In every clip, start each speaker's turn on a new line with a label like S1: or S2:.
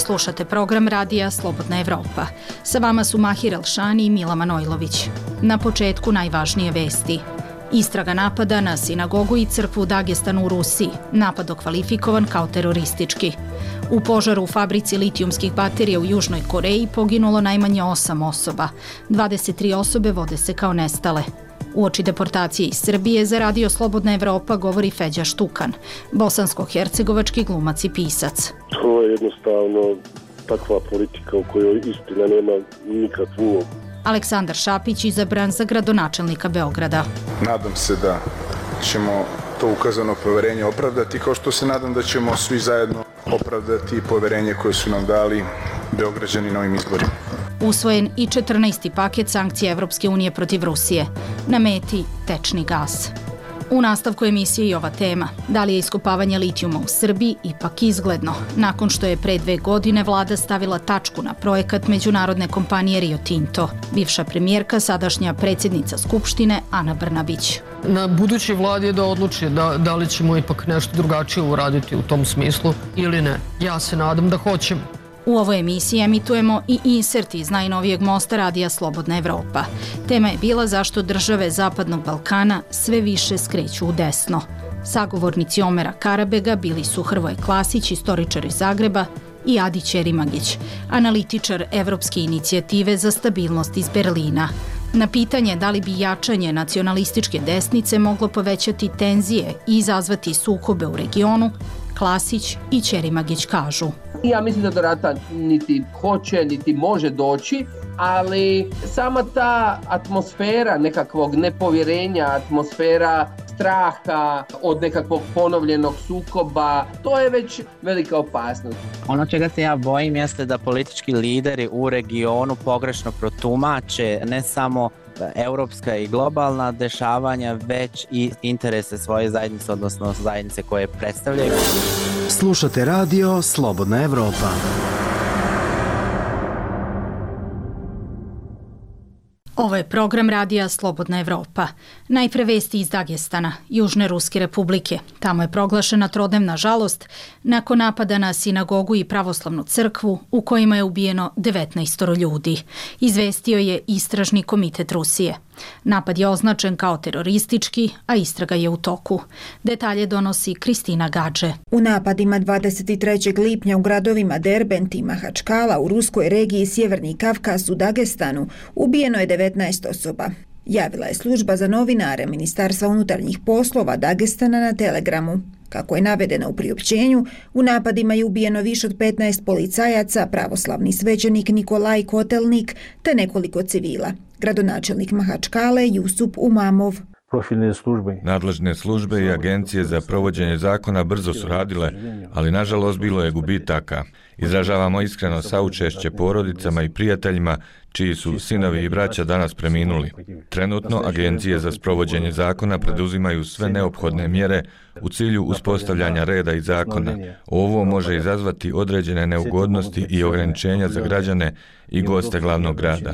S1: Slušate program radija Slobodna Evropa. Sa vama su Mahir Elšani i Mila Manojlović. Na početku najvažnije vesti. Istraga napada na sinagogu i crkvu u Dagestanu u Rusiji. Napad okvalifikovan kao teroristički. U požaru u fabrici litijumskih baterija u Južnoj Koreji poginulo najmanje 8 osoba. 23 osobe vode se kao nestale. Uoči deportacije iz Srbije za radio Slobodna Evropa govori Feđa Štukan, bosansko-hercegovački glumac i pisac.
S2: To je jednostavno takva politika u kojoj istina nema nikakvu ulogu.
S1: Aleksandar Šapić izabran za gradonačelnika Beograda.
S3: Nadam se da ćemo to ukazano poverenje opravdati, kao što se nadam da ćemo svi zajedno opravdati poverenje koje su nam dali Beograđani na ovim izborima.
S1: Usvojen i 14. paket sankcija Evropske unije protiv Rusije. Na meti tečni gas. U nastavku emisije i ova tema. Da li je iskopavanje litijuma u Srbiji ipak izgledno? Nakon što je pre 2 godine vlada stavila tačku na projekat međunarodne kompanije Rio Tinto. Bivša premijerka, sadašnja predsjednica Skupštine Ana Brnabić.
S4: Na budućoj vladi je da odluči da li ćemo ipak nešto drugačije uraditi u tom smislu ili ne. Ja se nadam da hoćemo.
S1: U ovoj emisiji emitujemo i insert iz najnovijeg mosta radija Slobodna Evropa. Tema je bila zašto države Zapadnog Balkana sve više skreću u desno. Sagovornici Omera Karabega bili su Hrvoje Klasić, istoričar iz Zagreba, i Adi Ćerimagić, analitičar Evropske inicijative za stabilnost iz Berlina. Na pitanje da li bi jačanje nacionalističke desnice moglo povećati tenzije i izazvati sukobe u regionu, Klasić i Ćerimagić kažu.
S5: Ja mislim da do rata niti hoće, niti može doći, ali sama ta atmosfera nekakvog nepovjerenja, atmosfera straha od nekakvog ponovljenog sukoba, to je već velika opasnost.
S6: Ono čega se ja bojim jeste da politički lideri u regionu pogrešno protumače ne samo europska i globalna dešavanja, već i interese svoje zajednice, odnosno zajednice koje predstavljaju.
S7: Slušate radio Slobodna Evropa.
S1: Ovo je program radija Slobodna Evropa. Najpre vesti iz Dagestana, Južne Ruske republike. Tamo je proglašena trodnevna žalost nakon napada na sinagogu i pravoslavnu crkvu u kojima je ubijeno 19 ljudi. Izvestio je Istražni komitet Rusije. Napad je označen kao teroristički, a istraga je u toku. Detalje donosi Kristina Gadže.
S8: U napadima 23. lipnja u gradovima Derbent i Mahačkala u ruskoj regiji Sjeverni Kavkaz u Dagestanu ubijeno je 19 osoba. Javila je služba za novinare Ministarstva unutarnjih poslova Dagestana na Telegramu. Kako je navedeno u priopćenju, u napadima je ubijeno više od 15 policajaca, pravoslavni svećenik Nikolaj Kotelnik te nekoliko civila. Gradonačelnik Mahačkale Jusup Umamov.
S9: Nadležne službe i agencije za provođenje zakona brzo su radile, ali nažalost bilo je gubitaka. Izražavamo iskreno saučešće porodicama i prijateljima čiji su sinovi i braća danas preminuli. Trenutno agencije za sprovođenje zakona preduzimaju sve neophodne mjere u cilju uspostavljanja reda i zakona. Ovo može izazvati određene neugodnosti i ograničenja za građane i goste glavnog grada.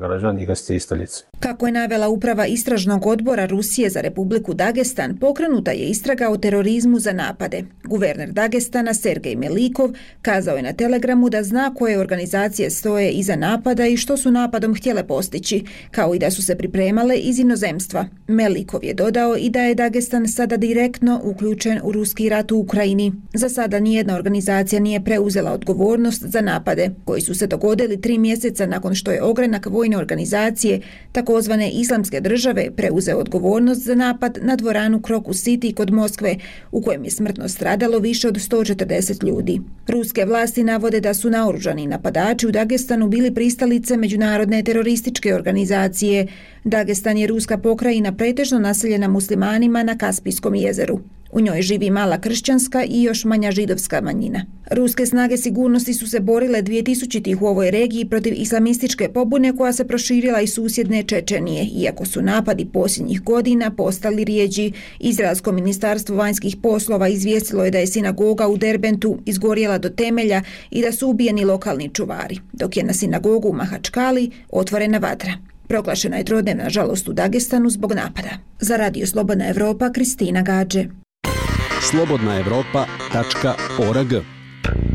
S8: Kako je navela uprava Istražnog odbora Rusije za Republiku Dagestan, pokrenuta je istraga o terorizmu za napade. Guverner Dagestana Sergej Melikov kazao je na Telegramu da zna koje organizacije stoje iza napada i što su napadom htjele postići, kao i da su se pripremale iz inozemstva. Melikov je dodao i da je Dagestan sada direktno uključen u ruski rat u Ukrajini. Za sada nijedna organizacija nije preuzela odgovornost za napade, koji su se dogodili 3 mjeseca nakon što je ogranak vojne organizacije, takozvane Islamske države, preuzeo odgovornost za napad na dvoranu Crocus City kod Moskve, u kojem je smrtno stradalo više od 140 ljudi. Ruske vlasti navode da su naoružani napadači u Dagestanu bili pristalice međunarodne terorističke organizacije. Dagestan je ruska pokrajina pretežno naseljena muslimanima na Kaspijskom jezeru. U njoj živi mala kršćanska i još manja židovska manjina. Ruske snage sigurnosti su se borile 2000-ih u ovoj regiji protiv islamističke pobune koja se proširila iz susjedne Čečenije, iako su napadi posljednjih godina postali rijeđi. Izraelsko ministarstvo vanjskih poslova izvijestilo je da je sinagoga u Derbentu izgorjela do temelja i da su ubijeni lokalni čuvari, dok je na sinagogu u Mahačkali otvorena vatra. Proglašena je trodnevna žalost u Dagestanu zbog napada. Za radio Slobodna Evropa, Kristina Gadže.
S7: slobodnaevropa.org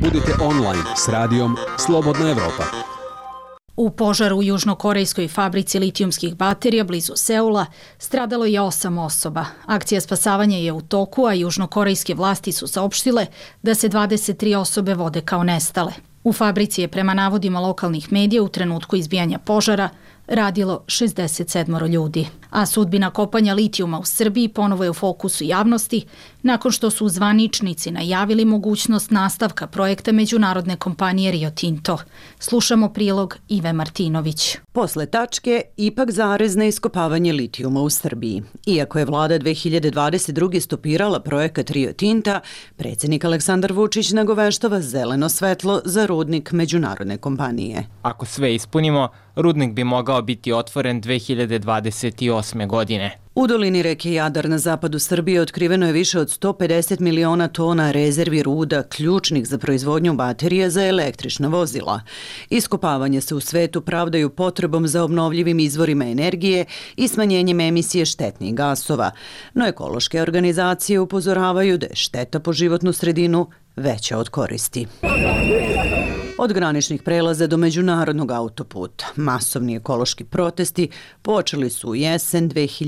S7: Budite online s radijom Slobodna Evropa.
S1: U požaru u južnokorejskoj fabrici litijumskih baterija blizu Seula stradalo je 8 osoba. Akcija spasavanja je u toku, a južnokorejske vlasti su saopštile da se 23 osobe vode kao nestale. U fabrici je prema navodima lokalnih medija u trenutku izbijanja požara radilo 67 ljudi. A sudbina kopanja litijuma u Srbiji ponovo je u fokusu javnosti nakon što su zvaničnici najavili mogućnost nastavka projekta međunarodne kompanije Rio Tinto. Slušamo prilog Ive Martinović.
S10: Posle tačke, ipak zarez na iskopavanje litijuma u Srbiji. Iako je vlada 2022. stopirala projekat Rio Tinta, predsjednik Aleksandar Vučić nagoveštava zeleno svetlo za rudnik međunarodne kompanije.
S11: Ako sve ispunimo, rudnik bi mogao biti otvoren 2028. godine.
S10: U dolini reke Jadar na zapadu Srbije otkriveno je više od 150 miliona tona rezervi ruda ključnih za proizvodnju baterija za električna vozila. Iskopavanje se u svetu pravdaju potrebom za obnovljivim izvorima energije i smanjenjem emisije štetnih gasova, no ekološke organizacije upozoravaju da je šteta po životnu sredinu veća od koristi. Od graničnih prelaza do međunarodnog autoputa, masovni ekološki protesti počeli su u jesen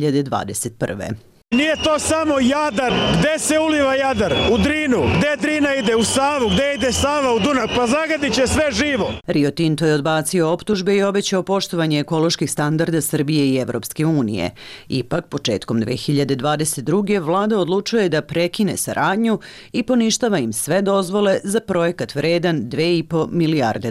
S10: 2021.
S12: Nije to samo Jadar. Gde se uliva Jadar? U Drinu. Gde Drina ide? U Savu. Gde ide Sava? U Dunav. Pa zagadit će sve živo.
S10: Rio Tinto je odbacio optužbe i obećao poštovanje ekoloških standarda Srbije i Evropske unije. Ipak, početkom 2022. vlada odlučuje da prekine saradnju i poništava im sve dozvole za projekat vredan $2,5 milijarde.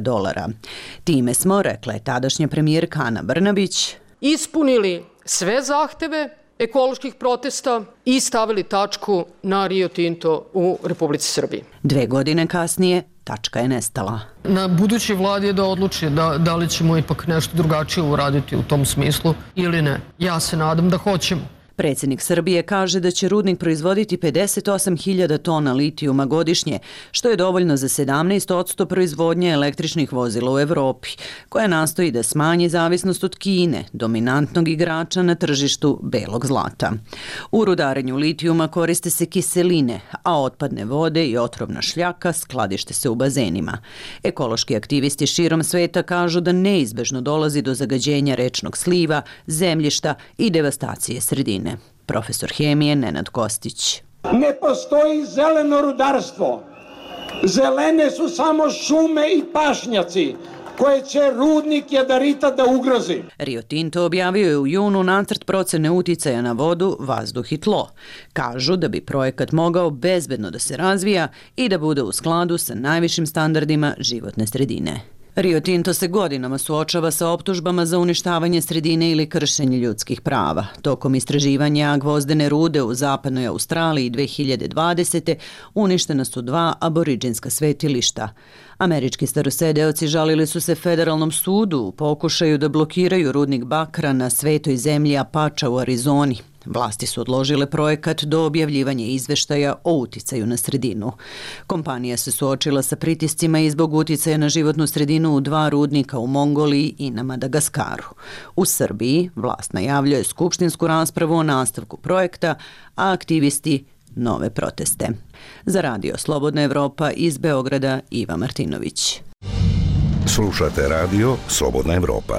S10: Time smo, rekla je tadašnja premijerka Ana Brnabić,
S4: ispunili sve zahteve ekoloških protesta i stavili tačku na Rio Tinto u Republici Srbiji.
S10: 2 godine kasnije tačka je nestala.
S4: Na budućoj vladi je da odluči da li ćemo ipak nešto drugačije uraditi u tom smislu ili ne. Ja se nadam da hoćemo.
S10: Predsjednik Srbije kaže da će rudnik proizvoditi 58.000 tona litijuma godišnje, što je dovoljno za 17% proizvodnje električnih vozila u Evropi, koja nastoji da smanji zavisnost od Kine, dominantnog igrača na tržištu belog zlata. U rudarenju litijuma koriste se kiseline, a otpadne vode i otrovna šljaka skladište se u bazenima. Ekološki aktivisti širom sveta kažu da neizbežno dolazi do zagađenja rečnog sliva, zemljišta i devastacije sredine. Profesor hemije Nenad Kostić.
S13: Ne postoji zeleno rudarstvo. Zelene su samo šume i pašnjaci koje će rudnik jadarita da ugrozi.
S10: Rio Tinto objavio je u junu nacrt procene uticaja na vodu, vazduh i tlo. Kažu da bi projekat mogao bezbedno da se razvija i da bude u skladu sa najvišim standardima životne sredine. Rio Tinto se godinama suočava sa optužbama za uništavanje sredine ili kršenje ljudskih prava. Tokom istraživanja gvozdene rude u zapadnoj Australiji 2020. uništena su 2 aboriđinska svetilišta. Američki starosedeoci žalili su se federalnom sudu u pokušaju da blokiraju rudnik bakra na svetoj zemlji Apache u Arizoni. Vlasti su odložile projekat do objavljivanja izveštaja o uticaju na sredinu. Kompanija se suočila sa pritiscima i zbog uticaja na životnu sredinu u 2 rudnika u Mongoliji i na Madagaskaru. U Srbiji vlast najavljuje skupštinsku raspravu o nastavku projekta, a aktivisti nove proteste. Za radio Slobodna Evropa iz Beograda Iva Martinović.
S14: Slušate radio Slobodna Evropa.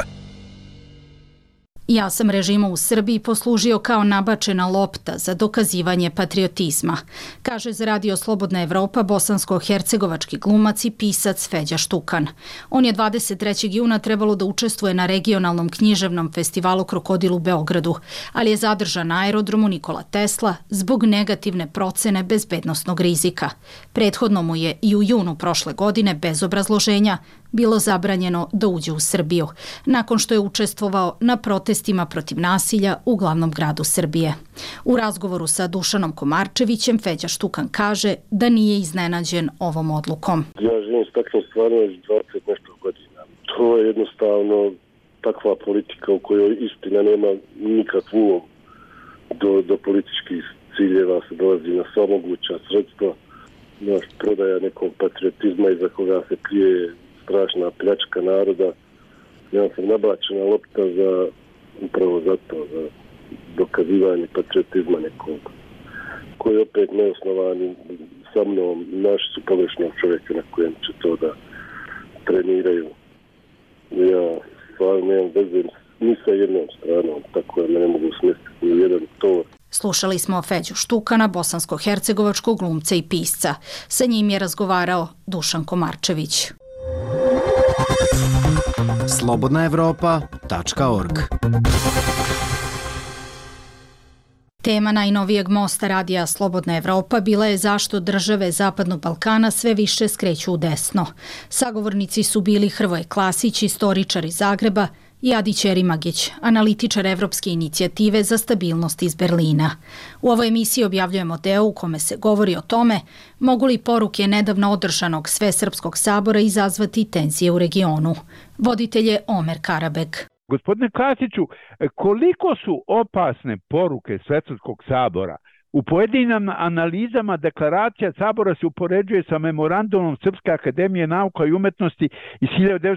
S1: Ja sam režimu u Srbiji poslužio kao nabačena lopta za dokazivanje patriotizma, kaže za radio Slobodna Evropa bosansko-hercegovački glumac i pisac Feđa Štukan. On je 23. juna trebalo da učestvuje na regionalnom književnom festivalu Krokodil u Beogradu, ali je zadržan na aerodromu Nikola Tesla zbog negativne procene bezbednosnog rizika. Prethodno mu je i u junu prošle godine bez obrazloženja bilo zabranjeno da uđe u Srbiju, nakon što je učestvovao na protestima protiv nasilja u glavnom gradu Srbije. U razgovoru sa Dušanom Komarčevićem Feđa Štukan kaže da nije iznenađen ovom odlukom.
S2: Ja živim s takvim stvarima već 20 nešto godina. To je jednostavno takva politika u kojoj istina nema nikakvu do političkih ciljeva se dolazi na sva moguća sredstva, prodaja nekog patriotizma iza koga se krije strašna pljačka naroda. Ja sam nabačena lopta upravo zato, za dokazivanje patriotizma nekog, koji je opet neosnovani sa mnom, naši su pogrešnog čovjeka na kojem će to da treniraju. Ja stvarno nemam veze ni sa jednom stranom, tako da me ne mogu smjestiti ni jedan to.
S1: Slušali smo Feđu Štukana, bosansko-hercegovačkog glumca i pisca. Sa njim je razgovarao Dušan Komarčević.
S7: slobodnaevropa.org.
S1: Tema najnovijeg mosta radija Slobodna Evropa bila je zašto države Zapadnog Balkana sve više skreću u desno. Sagovornici su bili Hrvoje Klasić, istoričar iz Zagreba, i Adi Ćerimagić, analitičar Evropske inicijative za stabilnost iz Berlina. U ovoj emisiji objavljujemo deo u kome se govori o tome mogu li poruke nedavno održanog Svesrpskog sabora izazvati tenzije u regionu. Voditelj je Omer Karabeg.
S15: Gospodine Klasiću, koliko su opasne poruke Svesrpskog sabora? U pojedinim analizama deklaracija sabora se upoređuje sa memorandumom Srpske akademije nauka i umetnosti iz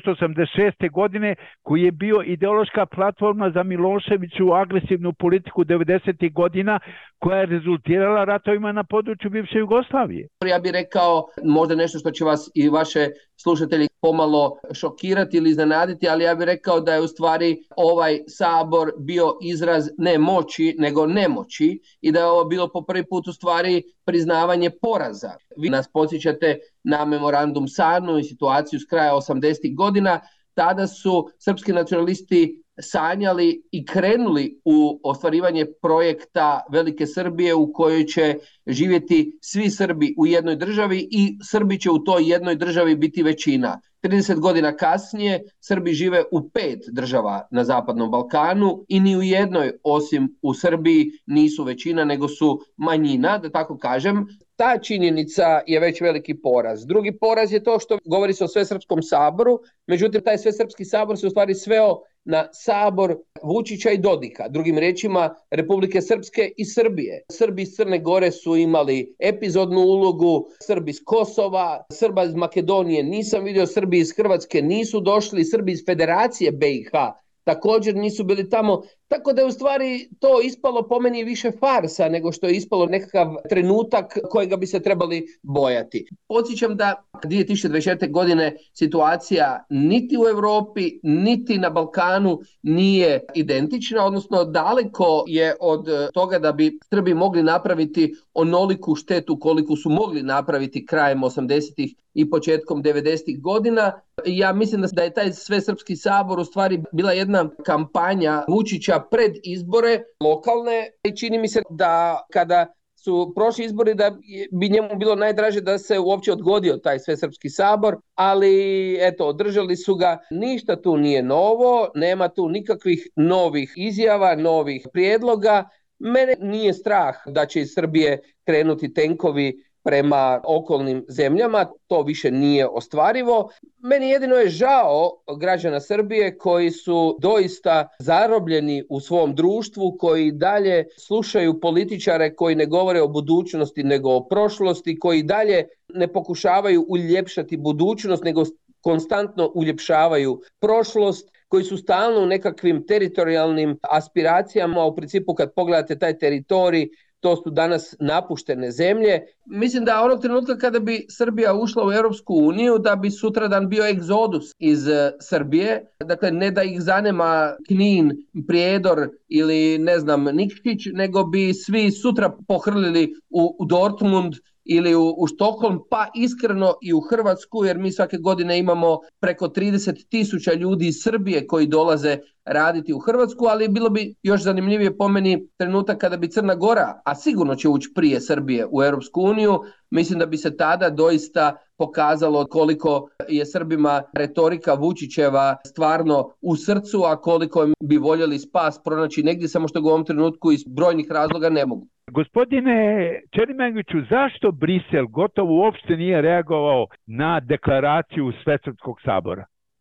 S15: 1986. godine, koji je bio ideološka platforma za Miloševiću agresivnu politiku 90. godina, koja je rezultirala ratovima na području bivše Jugoslavije.
S5: Ja bih rekao možda nešto što će vas i vaše slušatelji pomalo šokirati ili iznenaditi, ali ja bih rekao da je u stvari ovaj sabor bio izraz ne moći, nego nemoći i da je ovo bilo po prvi put u stvari priznavanje poraza. Vi nas podsjećate na memorandum SANU i situaciju s kraja 80. godina. Tada su srpski nacionalisti sanjali i krenuli u ostvarivanje projekta Velike Srbije u kojoj će živjeti svi Srbi u jednoj državi i Srbi će u toj jednoj državi biti većina. 30 godina kasnije Srbi žive u 5 država na Zapadnom Balkanu i ni u jednoj osim u Srbiji nisu većina nego su manjina, da tako kažem. Ta činjenica je već veliki poraz. Drugi poraz je to što govori se o Svesrpskom saboru, međutim taj Svesrpski sabor se u stvari sveo na sabor Vučića i Dodika, drugim riječima Republike Srpske i Srbije. Srbi iz Crne Gore su imali epizodnu ulogu, Srbi iz Kosova, Srba iz Makedonije nisam vidio, Srbi iz Hrvatske nisu došli, Srbi iz Federacije BiH također nisu bili tamo, tako da je u stvari to ispalo po meni više farsa nego što je ispalo nekakav trenutak kojega bi se trebali bojati. Podsjećam da 2024. godine situacija niti u Europi, niti na Balkanu nije identična, odnosno daleko je od toga da bi Srbi mogli napraviti onoliku štetu koliko su mogli napraviti krajem 80-ih i početkom 90-ih godina. Ja mislim da je taj Svesrpski sabor u stvari bila jedna kampanja Vučića pred izbore lokalne i čini mi se da kada su prošli izbori da bi njemu bilo najdraže da se uopće odgodio taj Svesrpski sabor, ali eto, održali su ga. Ništa tu nije novo, nema tu nikakvih novih izjava, novih prijedloga. Mene nije strah da će iz Srbije krenuti tenkovi prema okolnim zemljama, to više nije ostvarivo. Meni jedino je žao građana Srbije koji su doista zarobljeni u svom društvu, koji dalje slušaju političare koji ne govore o budućnosti nego o prošlosti, koji dalje ne pokušavaju uljepšati budućnost nego konstantno uljepšavaju prošlost, koji su stalno u nekakvim teritorijalnim aspiracijama, u principu kad pogledate taj teritorij, to su danas napuštene zemlje. Mislim da onog trenutka kada bi Srbija ušla u Europsku uniju, da bi sutradan bio egzodus iz Srbije. Dakle, ne da ih zanema Knin, Prijedor ili ne znam Nikšić, nego bi svi sutra pohrlili u Dortmund ili u Štokholm, pa iskreno i u Hrvatsku, jer mi svake godine imamo preko 30.000 ljudi iz Srbije koji dolaze raditi u Hrvatsku, ali bilo bi još zanimljivije po meni trenutak kada bi Crna Gora, a sigurno će ući prije Srbije u Europsku uniju, mislim da bi se tada doista pokazalo koliko je Srbima retorika Vučićeva stvarno u srcu, a koliko bi voljeli spas pronaći negdje, samo što ga u ovom trenutku iz brojnih razloga ne mogu.
S15: Gospodine Ćerimagiću, zašto Brisel gotovo uopšte nije reagovao na deklaraciju Svesrpskog sabora?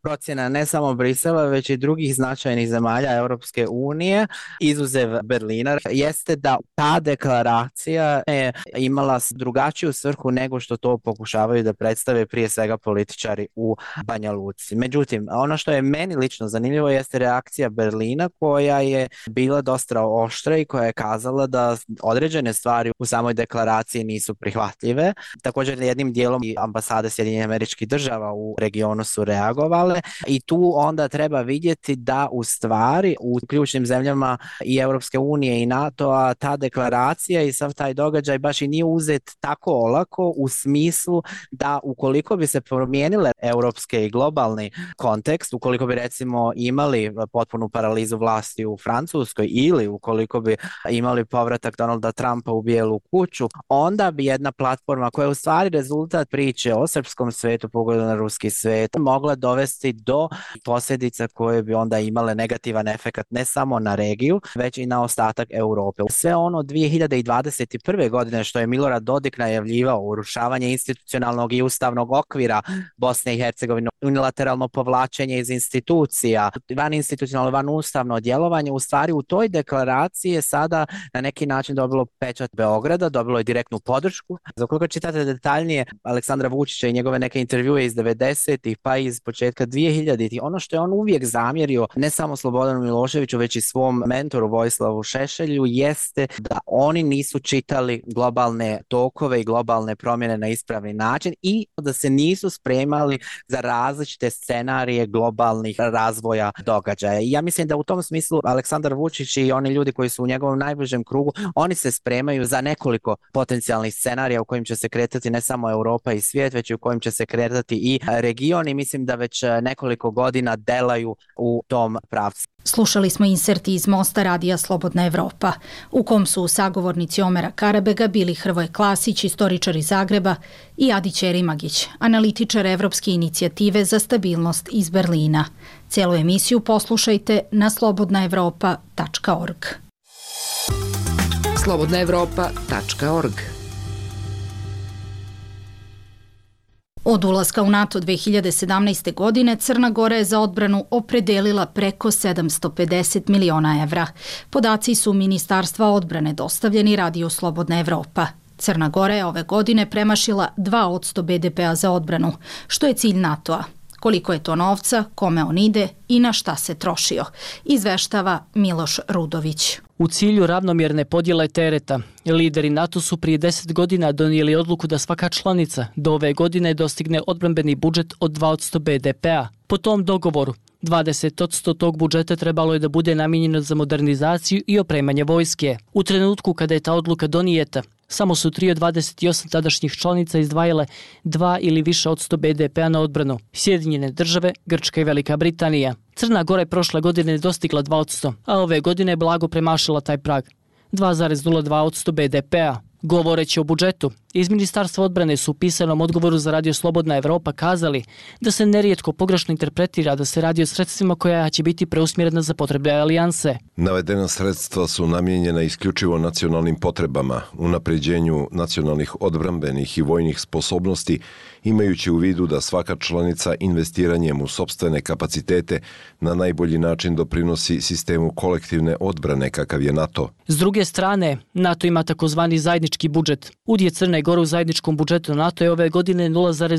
S6: procjena ne samo Brisela, već i drugih značajnih zemalja Europske unije, izuzev Berlina, jeste da ta deklaracija je imala drugačiju svrhu nego što to pokušavaju da predstave prije svega političari u Banja Luci. Međutim, ono što je meni lično zanimljivo jeste reakcija Berlina, koja je bila dosta oštra i koja je kazala da određene stvari u samoj deklaraciji nisu prihvatljive. Također jednim dijelom i ambasade Sjedinjenih Američkih Država u regionu su reagovale i tu onda treba vidjeti da u stvari u ključnim zemljama i Europske unije i NATO-a ta deklaracija i sav taj događaj baš i nije uzet tako olako, u smislu da ukoliko bi se promijenile europske i globalni kontekst, ukoliko bi recimo imali potpunu paralizu vlasti u Francuskoj ili ukoliko bi imali povratak Donalda Trumpa u Bijelu kuću, onda bi jedna platforma koja je u stvari rezultat priče o srpskom svetu, pogledu na ruski svet, mogla dovesti do posljedica koje bi onda imale negativan efekt ne samo na regiju, već i na ostatak Europe. Sve ono 2021. godine što je Milorad Dodik najavljivao, urušavanje institucionalnog i ustavnog okvira Bosne i Hercegovine, unilateralno povlačenje iz institucija, vaninstitucionalno, vanustavno djelovanje, u stvari u toj deklaraciji je sada na neki način dobilo pečat Beograda, dobilo je direktnu podršku. Ukoliko čitate detaljnije Aleksandra Vučića i njegove neke intervjue iz 90-ih pa iz početka 2000-ih, ono što je on uvijek zamjerio ne samo Slobodanu Miloševiću već i svom mentoru Vojislavu Šešelju jeste da oni nisu čitali globalne tokove i globalne promjene na ispravni način i da se nisu spremali za različite scenarije globalnih razvoja događaja. I ja mislim da u tom smislu Aleksandar Vučić i oni ljudi koji su u njegovom najbližem krugu, oni se spremaju za nekoliko potencijalnih scenarija u kojim će se kretati ne samo Europa i svijet, već i u kojim će se kretati i region i mislim da već nekoliko godina delaju u tom pravcu.
S1: Slušali smo insert iz Mosta radija Slobodna Evropa, u kom su sagovornici Omera Karabega bili Hrvoje Klasić, istoričar iz Zagreba, i Adi Ćerimagić, analitičar Evropske inicijative za stabilnost iz Berlina. Cijelu emisiju poslušajte na slobodnaevropa.org.
S16: slobodnaevropa.org.
S1: Od ulaska u NATO 2017. godine Crna Gora je za odbranu opredelila preko 750 miliona evra. Podaci su Ministarstva odbrane dostavljeni radiju Slobodna Evropa. Crna Gora je ove godine premašila 2% BDP-a za odbranu, što je cilj NATO-a. Koliko je to novca, kome on ide i na šta se trošio, izveštava Miloš Rudović.
S17: U cilju ravnomjerne podjele tereta, lideri NATO su prije 10 godina donijeli odluku da svaka članica do ove godine dostigne odbrambeni budžet od 2% BDP-a. Po tom dogovoru, 20% tog budžeta trebalo je da bude namijenjeno za modernizaciju i opremanje vojske. U trenutku kada je ta odluka donijeta, samo su 3 od 28 tadašnjih članica izdvajale 2 ili više od 100 BDP-a na odbranu. Sjedinjene države, Grčka i Velika Britanija. Crna Gora je prošle godine dostigla 2%, a ove godine je blago premašila taj prag. 2,02% BDP-a. Govoreći o budžetu, iz Ministarstva odbrane su u pisanom odgovoru za Radio Slobodna Evropa kazali da se nerijetko pogrešno interpretira da se radi o sredstvima koja će biti preusmjerena za potrebe alijanse.
S18: Navedena sredstva su namijenjena isključivo nacionalnim potrebama, unapređenju nacionalnih odbrambenih i vojnih sposobnosti, imajući u vidu da svaka članica investiranjem u sopstvene kapacitete na najbolji način doprinosi sistemu kolektivne odbrane kakav je NATO.
S17: S druge strane, NATO ima takozvani zajednički budžet. Udjel Crne Gore u zajedničkom budžetu NATO je ove godine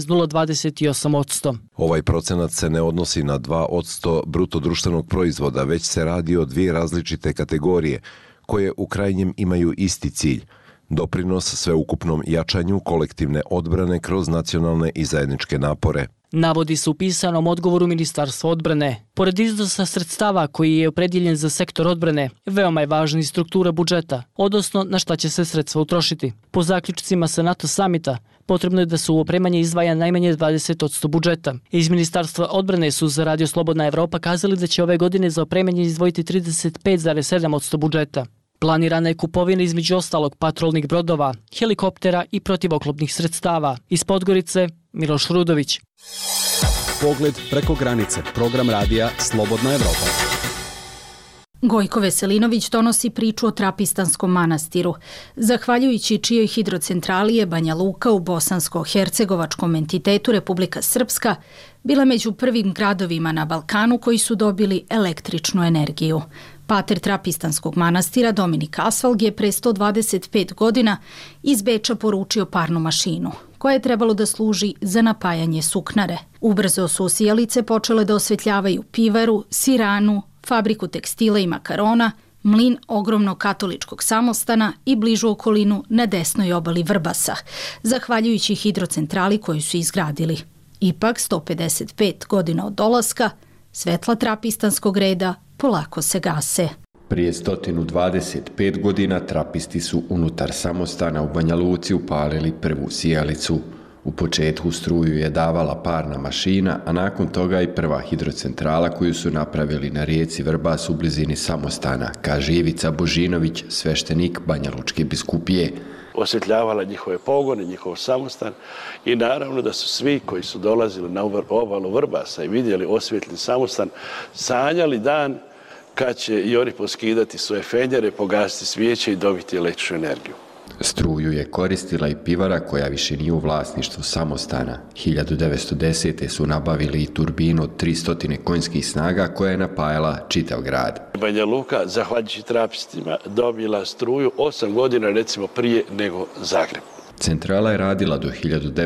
S17: 0,028%.
S18: Ovaj procenat se ne odnosi na 2% bruto društvenog proizvoda, već se radi o dvije različite kategorije koje u krajnjem imaju isti cilj. Doprinos sveukupnom jačanju kolektivne odbrane kroz nacionalne i zajedničke napore.
S17: Navodi se u pisanom odgovoru Ministarstva odbrane. Pored iznosa sredstava koji je opredjeljen za sektor odbrane, veoma je važna i struktura budžeta, odnosno na šta će se sredstva utrošiti. Po zaključcima sa NATO samita, potrebno je da se u opremanje izdvaja najmanje 20% budžeta. Iz Ministarstva odbrane su za Radio Slobodna Evropa kazali da će ove godine za opremanje izdvojiti 35,7% budžeta. Planirana je kupovina između ostalog patrolnih brodova, helikoptera i protivoklopnih sredstava. Iz Podgorice, Miloš Rudović.
S7: Pogled preko granice, program radija Slobodna Evropa.
S1: Gojko Veselinović donosi priču o Trapistanskom manastiru, zahvaljujući čijoj hidrocentrali je Banja Luka u bosansko-hercegovačkom entitetu Republika Srpska bila među prvim gradovima na Balkanu koji su dobili električnu energiju. Pater Trapistanskog manastira Dominik Asfalg je pre 125 godina iz Beča poručio parnu mašinu, koja je trebalo da služi za napajanje suknare. Ubrzo su sijalice počele da osvetljavaju pivaru, siranu, fabriku tekstila i makarona, mlin ogromnog katoličkog samostana i bližu okolinu na desnoj obali Vrbasa, zahvaljujući hidrocentrali koju su izgradili. Ipak, 155 godina od dolaska, svetla trapistanskog reda polako se gase.
S19: Prije 125 godina trapisti su unutar samostana u Banja Luci upalili prvu sijalicu. U početku struju je davala parna mašina, a nakon toga i prva hidrocentrala koju su napravili na rijeci Vrbas u blizini samostana, kaže Ivica Božinović, sveštenik Banja Lučke biskupije.
S20: Osvjetljavala njihove pogone, njihov samostan i naravno da su svi koji su dolazili na obalu Vrbasa i vidjeli osvjetljen samostan sanjali dan kad će i oni poskidati svoje fenjere, pogasiti svijeće i dobiti električnu energiju.
S19: Struju je koristila i pivara koja više nije u vlasništvu samostana. 1910. su nabavili i turbinu od 300 konjskih snaga koja je napajala čitav grad.
S20: Banja Luka, zahvaljujući trapistima, dobila struju 8 godina recimo prije nego Zagreb.
S19: Centrala je radila do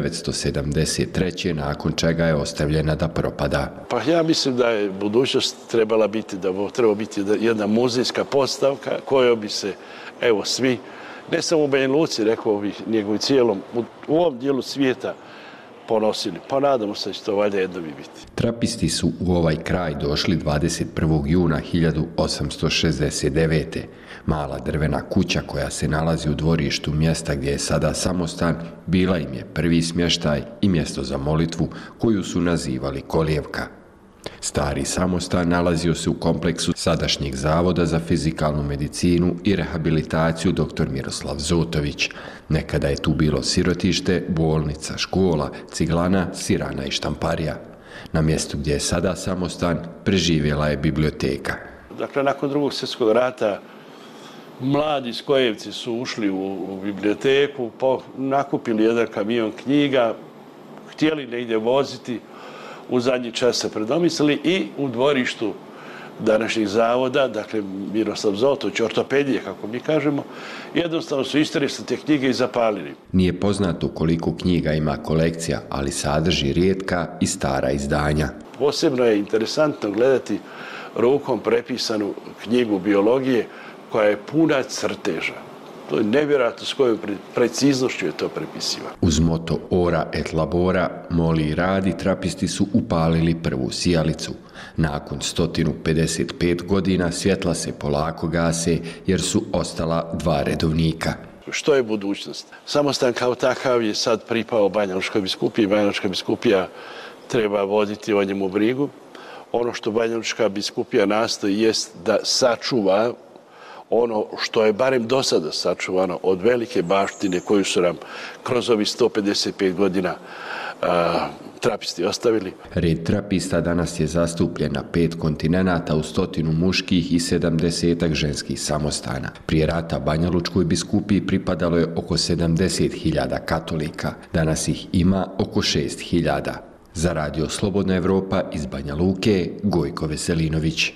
S19: 1973. nakon čega je ostavljena da propada.
S20: Pa ja mislim da je budućnost trebala biti jedna muzejska postavka kojoj bi se, evo, svi, ne samo u Banja Luci, rekao bih, nego i cijelom, u ovom dijelu svijeta ponosili. Pa nadamo se da će to valjda jednom i biti.
S19: Trapisti su u ovaj kraj došli 21. juna 1869. Mala drvena kuća koja se nalazi u dvorištu mjesta gdje je sada samostan, bila im je prvi smještaj i mjesto za molitvu koju su nazivali Kolijevka. Stari samostan nalazio se u kompleksu sadašnjeg Zavoda za fizikalnu medicinu i rehabilitaciju dr. Miroslav Zotović. Nekada je tu bilo sirotište, bolnica, škola, ciglana, sirana i štamparija. Na mjestu gdje je sada samostan preživjela je biblioteka.
S20: Dakle, nakon Drugog svjetskog rata mladi Skojevci su ušli u biblioteku, nakupili jedan kamion knjiga, htjeli negdje voziti, u zadnji čas se predomislili i u dvorištu današnjeg zavoda, dakle Miroslav Zotović, ortopedije, kako mi kažemo, jednostavno su istresli te knjige i zapalili.
S19: Nije poznato koliko knjiga ima kolekcija, ali sadrži rijetka i stara izdanja.
S20: Posebno je interesantno gledati rukom prepisanu knjigu biologije koja je puna crteža. To je nevjerojatno s kojom preciznošću je to prepisiva.
S19: Uz moto Ora et labora, moli i radi, trapisti su upalili prvu sijalicu. Nakon 155 godina svjetla se polako gase jer su ostala dva redovnika.
S20: Što je budućnost? Samostan kao takav je sad pripao Banja Lučkoj biskupiji. Banja Lučka biskupija treba voditi o njemu brigu. Ono što Banja Lučka biskupija nastoji jest da sačuva ono što je barem do sada sačuvano od velike baštine koju su nam kroz ovih 155 godina trapisti ostavili.
S19: Red trapista danas je zastupljen na 5 kontinenata u 100 muških i 70 ženskih samostana. Prije rata Banja Lučkoj biskupiji pripadalo je oko 70.000 katolika. Danas ih ima oko 6.000. Za Radio Slobodna Evropa iz Banja Luke, Gojko Veselinović.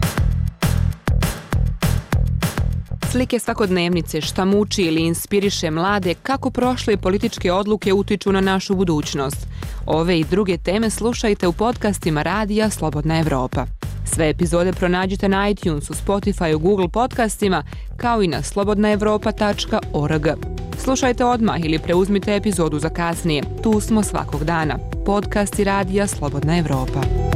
S16: Slike svakodnevnice, šta muči ili inspiriše mlade, kako prošle političke odluke utiču na našu budućnost. Ove i druge teme slušajte u podcastima Radija Slobodna Evropa. Sve epizode pronađite na iTunesu, Spotify, Google podcastima, kao i na slobodnaevropa.org. Slušajte odmah ili preuzmite epizodu za kasnije. Tu smo svakog dana. Podcasti Radija Slobodna Evropa.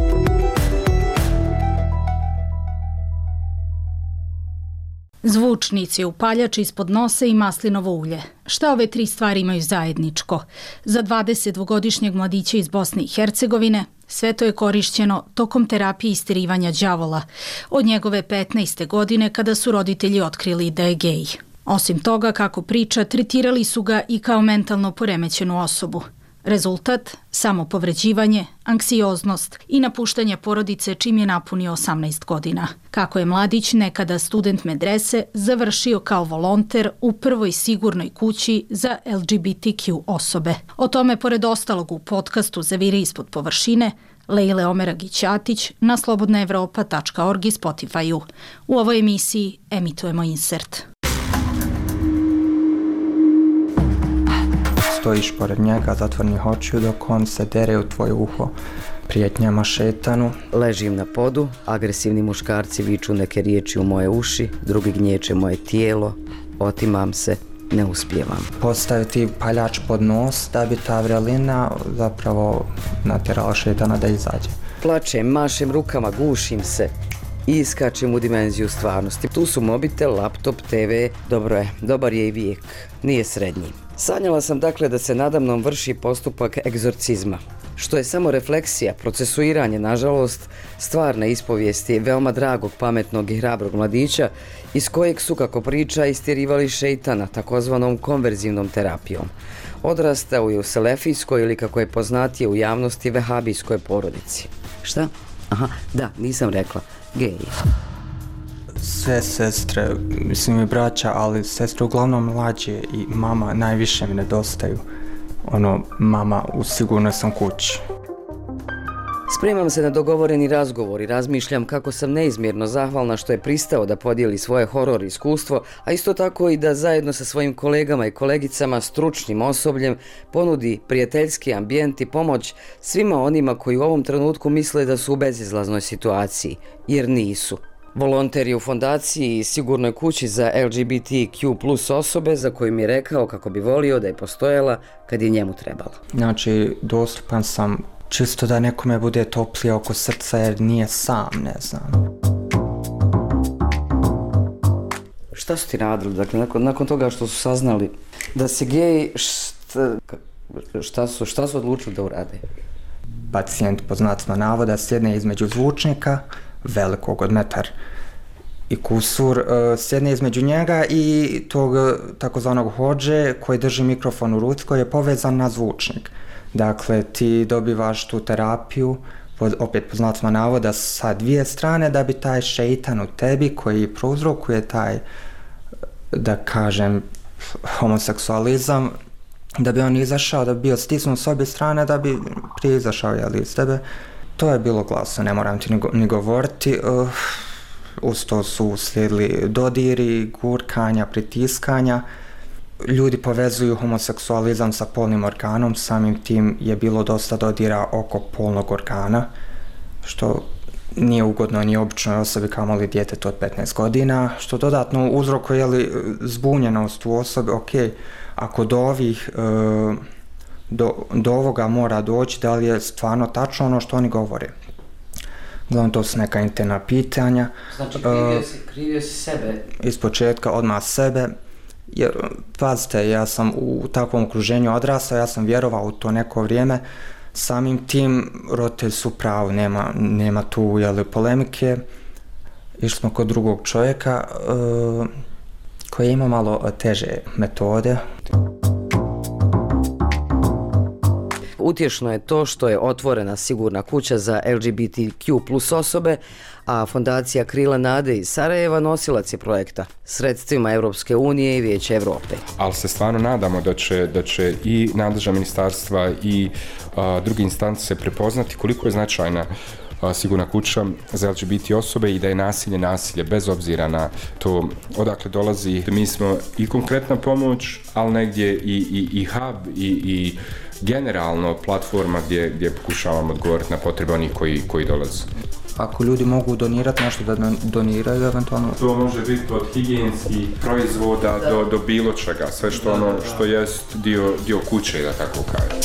S1: Zvučnici, upaljač ispod nosa i maslinovo ulje. Šta ove tri stvari imaju zajedničko? Za 22-godišnjeg mladića iz Bosne i Hercegovine sve to je korišćeno tokom terapije istirivanja đavola od njegove 15. godine kada su roditelji otkrili da je gej. Osim toga, kako priča, tretirali su ga i kao mentalno poremećenu osobu. Rezultat, samopovređivanje, anksioznost i napuštanje porodice čim je napunio 18 godina. Kako je mladić, nekada student medrese, završio kao volonter u prvoj sigurnoj kući za LGBTQ osobe. O tome, pored ostalog, u podcastu Zaviri ispod površine, Lejle Omeragić-Atić na slobodnaevropa.org i Spotify-u. U ovoj emisiji emitujemo insert.
S21: Stojiš pored njega zatvornih očiju dok on se dere u tvoje uho prijetnjama šetanu.
S22: Ležim na podu, agresivni muškarci viču neke riječi u moje uši, drugi gnječe moje tijelo, otimam se, ne uspijevam.
S21: Postaviti paljač pod nos da bi ta vrelina zapravo natjerala šetana da izađe.
S22: Plačem, mašem rukama, gušim se i iskačem u dimenziju stvarnosti. Tu su mobitel, laptop, TV, dobro je, dobar je i vijek, nije srednji. Sanjala sam dakle da se nadamnom vrši postupak egzorcizma, što je samo refleksija, procesuiranje, nažalost, stvarne ispovijesti veoma dragog, pametnog i hrabrog mladića iz kojeg su, kako priča, istjerivali šeitana, takozvanom konverzivnom terapijom. Odrastao je u selefijskoj ili, kako je poznatije u javnosti, vehabijskoj porodici. Šta? Aha, da, nisam rekla, gej.
S21: Sve sestre, mislim i braća, ali sestre uglavnom mlađe i mama najviše mi nedostaju. Mama, u sigurnoj sam kući.
S22: Spremam se na dogovoreni razgovor i razmišljam kako sam neizmjerno zahvalna što je pristao da podijeli svoje horor iskustvo, a isto tako i da zajedno sa svojim kolegama i kolegicama, stručnim osobljem, ponudi prijateljski ambijent i pomoć svima onima koji u ovom trenutku misle da su u bezizlaznoj situaciji, jer nisu. Volonter je u fondaciji i sigurnoj kući za LGBTQ+ osobe za koju mi je rekao kako bi volio da je postojala kad je njemu trebalo.
S21: Znači, dostupan sam čisto da nekome bude toplije oko srca jer nije sam, ne znam.
S22: Šta su ti radili? Dakle, nakon toga što su saznali da si gej, šta su odlučili da urade?
S21: Pacijent, pod znacima navoda, sjedne između zvučnika, velikog od metar i kusur, sjedne između njega i tog takozvanog hodže koji drži mikrofon u ruci koji je povezan na zvučnik. Dakle, ti dobivaš tu terapiju, opet pod znacima navoda, sa dvije strane da bi taj šeitan u tebi koji prouzrokuje taj, da kažem, homoseksualizam, da bi on izašao, da bi bio stisnut s obje strane, da bi prije izašao iz tebe. To je bilo glasno, ne moram ti ni govoriti. Uz to su slijedili dodiri, gurkanja, pritiskanja. Ljudi povezuju homoseksualizam sa polnim organom, samim tim je bilo dosta dodira oko polnog organa, što nije ugodno ni običnoj osobi kamoli djetetu od 15 godina, što dodatno uzrokuje zbunjenost u osobi. Ok, ako do ovoga mora doći, da li je stvarno tačno ono što oni govore. Uglavnom, to su neka interna pitanja.
S22: Znači, krivio si sebe?
S21: Iz početka, odmah sebe. Jer, pazite, ja sam u takvom okruženju odrastao, ja sam vjerovao u to neko vrijeme. Samim tim, roditelji su pravi, nema tu polemike. Išli smo kod drugog čovjeka koji ima malo teže metode.
S22: Utješno je to što je otvorena sigurna kuća za LGBTQ+ osobe, a fondacija Krila nade iz Sarajeva nosilac je projekta sredstvima Europske unije i Vijeća Europe.
S23: Ali se stvarno nadamo da će i nadležna ministarstva i druge instance prepoznati koliko je značajna sigurna kuća za LGBT osobe i da je nasilje bez obzira na to odakle dolazi. Mi smo i konkretna pomoć, ali negdje i hub i generalno platforma gdje pokušavamo odgovoriti na potrebe onih koji dolaze.
S21: Ako ljudi mogu donirati nešto, da doniraju eventualno.
S23: To može biti od higijenskih proizvoda do bilo čega, sve što jest dio kuće, da tako kažem.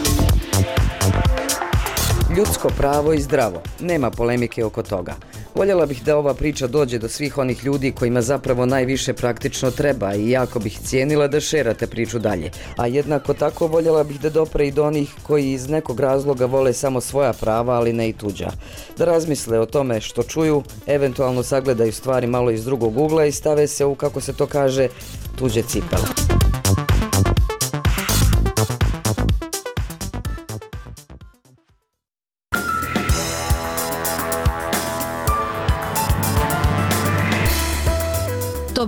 S22: Ljudsko pravo i zdravo. Nema polemike oko toga. Voljela bih da ova priča dođe do svih onih ljudi kojima zapravo najviše praktično treba i jako bih cijenila da šerate priču dalje. A jednako tako voljela bih da dopre i do onih koji iz nekog razloga vole samo svoja prava, ali ne i tuđa. Da razmisle o tome što čuju, eventualno sagledaju stvari malo iz drugog ugla i stave se u, kako se to kaže, tuđe cipele.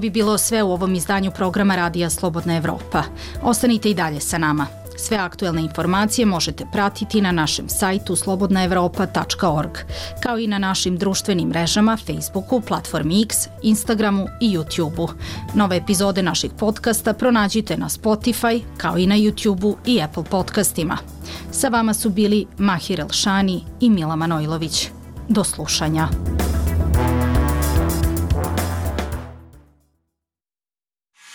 S1: bi bilo sve u ovom izdanju programa Radija Slobodna Evropa. Ostanite i dalje sa nama. Sve aktuelne informacije možete pratiti na našem sajtu slobodnaevropa.org, kao i na našim društvenim mrežama Facebooku, platformi X, Instagramu i YouTubeu. Nove epizode naših podcasta pronađite na Spotify, kao i na YouTubeu i Apple podcastima. Sa vama su bili Mahir Elšani i Mila Manojlović. Do slušanja.